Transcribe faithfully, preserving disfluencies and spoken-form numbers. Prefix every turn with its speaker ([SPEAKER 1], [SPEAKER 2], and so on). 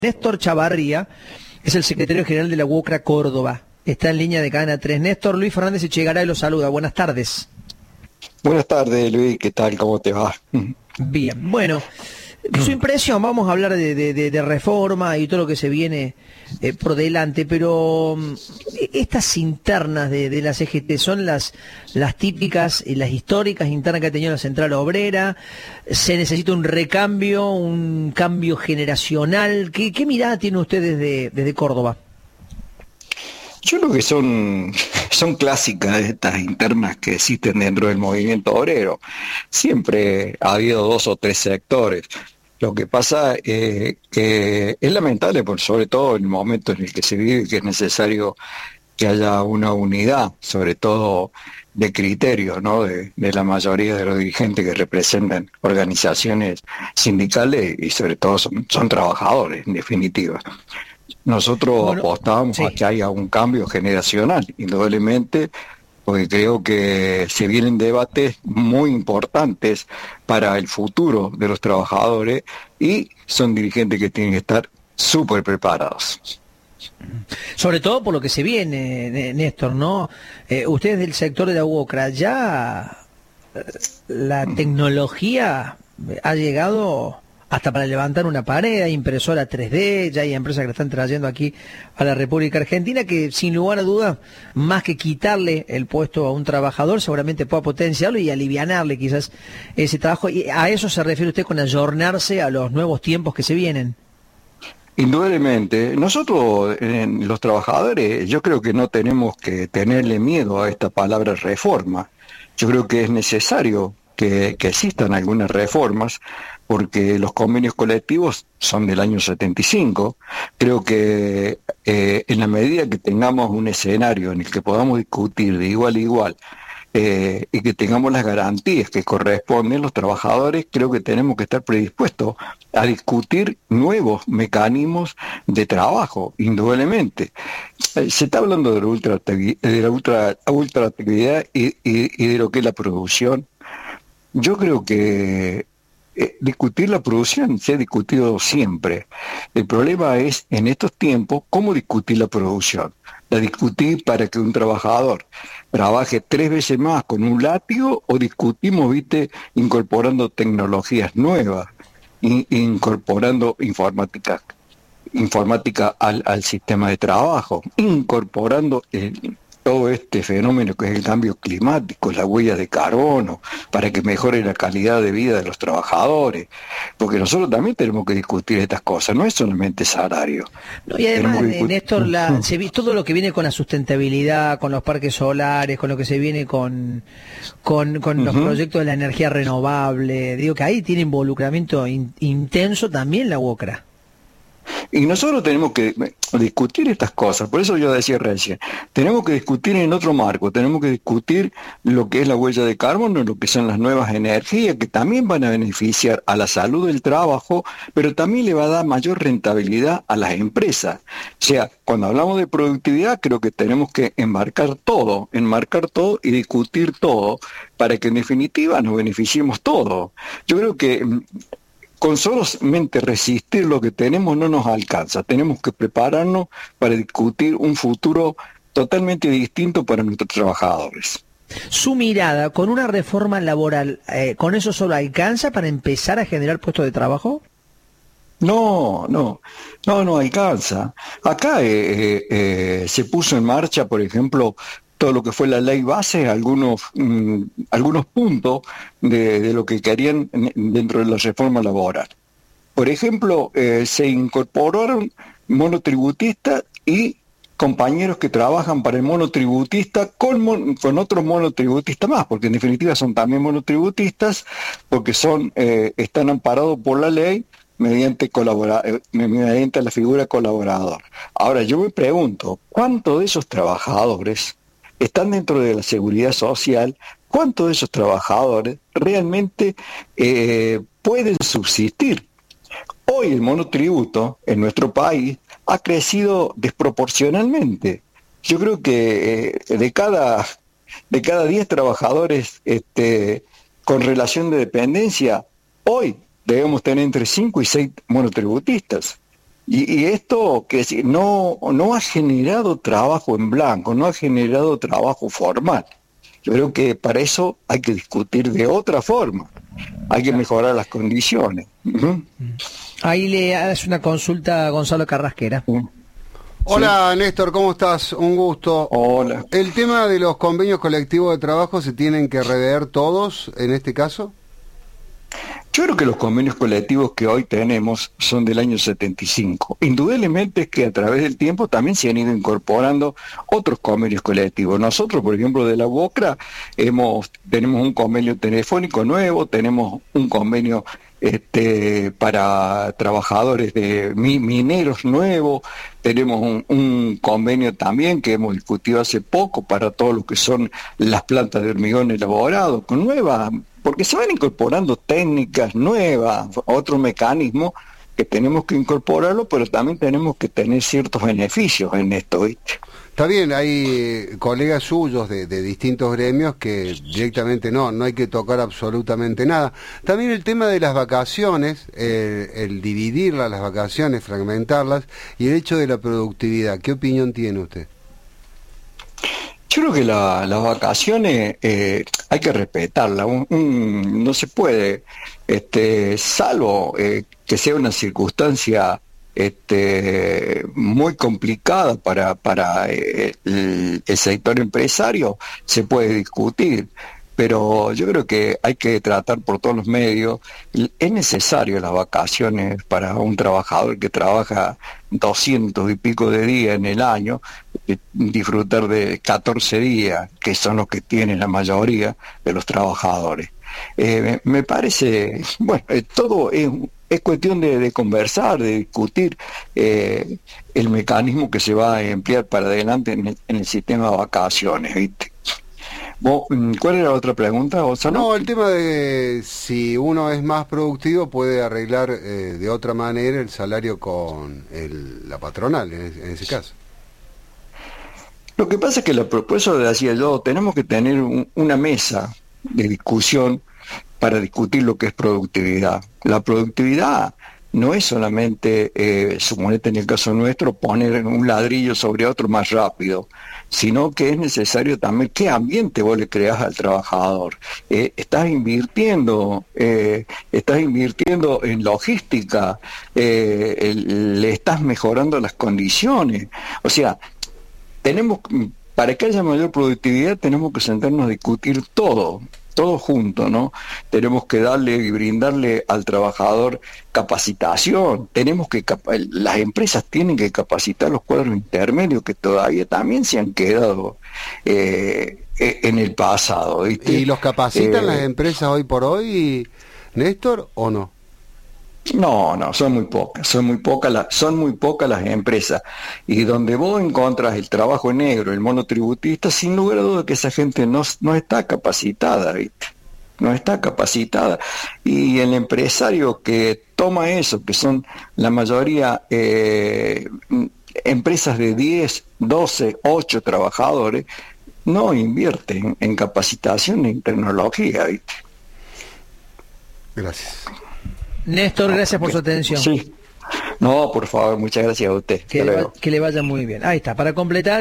[SPEAKER 1] Néstor Chavarría es el secretario general de la UOCRA Córdoba. Está en línea de Cadena tres. Néstor, Luis Fernández Echegaray lo saluda. Buenas tardes.
[SPEAKER 2] Buenas tardes, Luis. ¿Qué tal? ¿Cómo te va?
[SPEAKER 1] Bien. Bueno, su impresión, vamos a hablar de, de, de, de reforma y todo lo que se viene eh, por delante, pero estas internas de, de la C G T son las, las típicas y las históricas internas que ha tenido la Central Obrera. ¿Se necesita un recambio, un cambio generacional? ¿Qué, qué mirada tiene usted desde, desde Córdoba?
[SPEAKER 2] Yo creo que son, son clásicas estas internas que existen dentro del movimiento obrero. Siempre ha habido dos o tres sectores. Lo que pasa es que es lamentable, por sobre todo en el momento en el que se vive, que es necesario que haya una unidad, sobre todo de criterio, ¿no? De, de la mayoría de los dirigentes que representan organizaciones sindicales y sobre todo son, son trabajadores, en definitiva. Nosotros bueno, apostábamos sí. a que haya un cambio generacional, indudablemente, porque creo que se vienen debates muy importantes para el futuro de los trabajadores y son dirigentes que tienen que estar súper preparados.
[SPEAKER 1] Sobre todo por lo que se viene, Néstor, ¿no? Eh, ustedes del sector de la UOCRA, ya la tecnología ha llegado hasta para levantar una pared, hay impresora tres D, ya hay empresas que la están trayendo aquí a la República Argentina, que sin lugar a dudas, más que quitarle el puesto a un trabajador, seguramente pueda potenciarlo y alivianarle quizás ese trabajo. ¿Y a eso se refiere usted con ayornarse a los nuevos tiempos que se vienen?
[SPEAKER 2] Indudablemente. Nosotros, en los trabajadores, yo creo que no tenemos que tenerle miedo a esta palabra reforma. Yo creo que es necesario que, que existan algunas reformas, porque los convenios colectivos son del año setenta y cinco. Creo que eh, en la medida que tengamos un escenario en el que podamos discutir de igual a igual eh, y que tengamos las garantías que corresponden, los trabajadores creo que tenemos que estar predispuestos a discutir nuevos mecanismos de trabajo, indudablemente. Eh, se está hablando de la ultraactividad de la ultra, ultraactividad y, y, y de lo que es la producción. Yo creo que Eh, discutir la producción se ha discutido siempre. El problema es, en estos tiempos, cómo discutir la producción. La discutir para que un trabajador trabaje tres veces más con un látigo, o discutimos, viste, incorporando tecnologías nuevas, in, incorporando informática, informática al, al sistema de trabajo, incorporando el, todo este fenómeno que es el cambio climático, la huella de carbono, para que mejore la calidad de vida de los trabajadores, porque nosotros también tenemos que discutir estas cosas, no es solamente salario.
[SPEAKER 1] No, y además, Néstor, la, se, todo lo que viene con la sustentabilidad, con los parques solares, con lo que se viene con, con, con uh-huh. los proyectos de la energía renovable, digo que ahí tiene involucramiento in, intenso también la UOCRA.
[SPEAKER 2] Y nosotros tenemos que discutir estas cosas, por eso yo decía recién, tenemos que discutir en otro marco, tenemos que discutir lo que es la huella de carbono, lo que son las nuevas energías, que también van a beneficiar a la salud del trabajo, pero también le va a dar mayor rentabilidad a las empresas. O sea, cuando hablamos de productividad, creo que tenemos que enmarcar todo, enmarcar todo y discutir todo, para que en definitiva nos beneficiemos todos. Yo creo que con solamente resistir lo que tenemos no nos alcanza. Tenemos que prepararnos para discutir un futuro totalmente distinto para nuestros trabajadores.
[SPEAKER 1] Su mirada, con una reforma laboral, eh, ¿con eso solo alcanza para empezar a generar puestos de trabajo?
[SPEAKER 2] No, no, no, no alcanza. Acá eh, eh, se puso en marcha, por ejemplo, todo lo que fue la ley base, algunos mmm, algunos puntos de, de lo que querían dentro de la reforma laboral. Por ejemplo, eh, se incorporaron monotributistas y compañeros que trabajan para el monotributista con, mon, con otros monotributistas más, porque en definitiva son también monotributistas, porque son eh, están amparados por la ley mediante colabora, mediante la figura colaborador. Ahora yo me pregunto, ¿cuántos de esos trabajadores están dentro de la seguridad social? ¿Cuántos de esos trabajadores realmente eh, pueden subsistir? Hoy el monotributo en nuestro país ha crecido desproporcionalmente. Yo creo que eh, de cada de cada diez trabajadores este, con relación de dependencia, hoy debemos tener entre cinco y seis monotributistas. Y, y esto que si- no, no ha generado trabajo en blanco, no ha generado trabajo formal. Yo creo que para eso hay que discutir de otra forma, hay que mejorar las condiciones. Ujú.
[SPEAKER 1] Ahí le hace una consulta a Gonzalo Carrasquera.
[SPEAKER 2] Sí.
[SPEAKER 3] Hola Néstor, ¿cómo estás? Un gusto.
[SPEAKER 2] Hola.
[SPEAKER 3] ¿El tema de los convenios colectivos de trabajo se tienen que rever todos en este caso?
[SPEAKER 2] Yo creo que los convenios colectivos que hoy tenemos son del año setenta y cinco. Indudablemente es que a través del tiempo también se han ido incorporando otros convenios colectivos. Nosotros, por ejemplo, de la UOCRA, hemos, tenemos un convenio telefónico nuevo, tenemos un convenio este, para trabajadores de mi, mineros nuevo, tenemos un, un convenio también que hemos discutido hace poco para todo lo que son las plantas de hormigón elaborado, con nuevas, porque se van incorporando técnicas nuevas, otro mecanismo que tenemos que incorporarlo, pero también tenemos que tener ciertos beneficios en esto, ¿viste?
[SPEAKER 3] Está bien, hay eh, colegas suyos de, de distintos gremios que directamente no, no hay que tocar absolutamente nada. También el tema de las vacaciones, eh, el dividirlas, las vacaciones, fragmentarlas, y el hecho de la productividad. ¿Qué opinión tiene usted?
[SPEAKER 2] Yo creo que la, las vacaciones eh, hay que respetarlas, un, un, no se puede, este, salvo eh, que sea una circunstancia este, muy complicada para, para eh, el, el sector empresario, se puede discutir. Pero yo creo que hay que tratar por todos los medios. Es necesario las vacaciones para un trabajador que trabaja doscientos y pico de días en el año, eh, disfrutar de catorce días, que son los que tienen la mayoría de los trabajadores. Eh, me, me parece, bueno, eh, todo es, es cuestión de, de conversar, de discutir eh, el mecanismo que se va a emplear para adelante en el, en el sistema de vacaciones, ¿viste? ¿Cuál era la otra pregunta, Gonzalo?
[SPEAKER 3] No, el tema de si uno es más productivo puede arreglar eh, de otra manera el salario con el, la patronal, en ese, en ese caso.
[SPEAKER 2] Lo que pasa es que la propuesta de decía yo, tenemos que tener un, una mesa de discusión para discutir lo que es productividad. La productividad no es solamente, eh, suponete en el caso nuestro, poner un ladrillo sobre otro más rápido, sino que es necesario también qué ambiente vos le creás al trabajador. Eh, estás invirtiendo, eh, estás invirtiendo en logística, eh, el, le estás mejorando las condiciones. O sea, tenemos, para que haya mayor productividad, tenemos que sentarnos a discutir todo. Todo junto, ¿no? Tenemos que darle y brindarle al trabajador capacitación, tenemos que, las empresas tienen que capacitar los cuadros intermedios que todavía también se han quedado eh, en el pasado, ¿viste?
[SPEAKER 3] ¿Y los capacitan
[SPEAKER 2] eh,
[SPEAKER 3] las empresas hoy por hoy, Néstor, o no?
[SPEAKER 2] No, no, son muy pocas, son muy pocas las, son muy pocas las empresas. Y donde vos encontrás el trabajo negro, el monotributista, sin lugar a dudas que esa gente no, no está capacitada, ¿viste? No está capacitada. Y el empresario que toma eso, que son la mayoría eh, empresas de diez, doce, ocho trabajadores, no invierte en, en capacitación ni en tecnología, ¿viste?
[SPEAKER 3] Gracias.
[SPEAKER 1] Néstor, gracias por su atención.
[SPEAKER 2] Sí. No, por favor, muchas gracias a usted.
[SPEAKER 1] Que, le, va, que le vaya muy bien. Ahí está, para completar.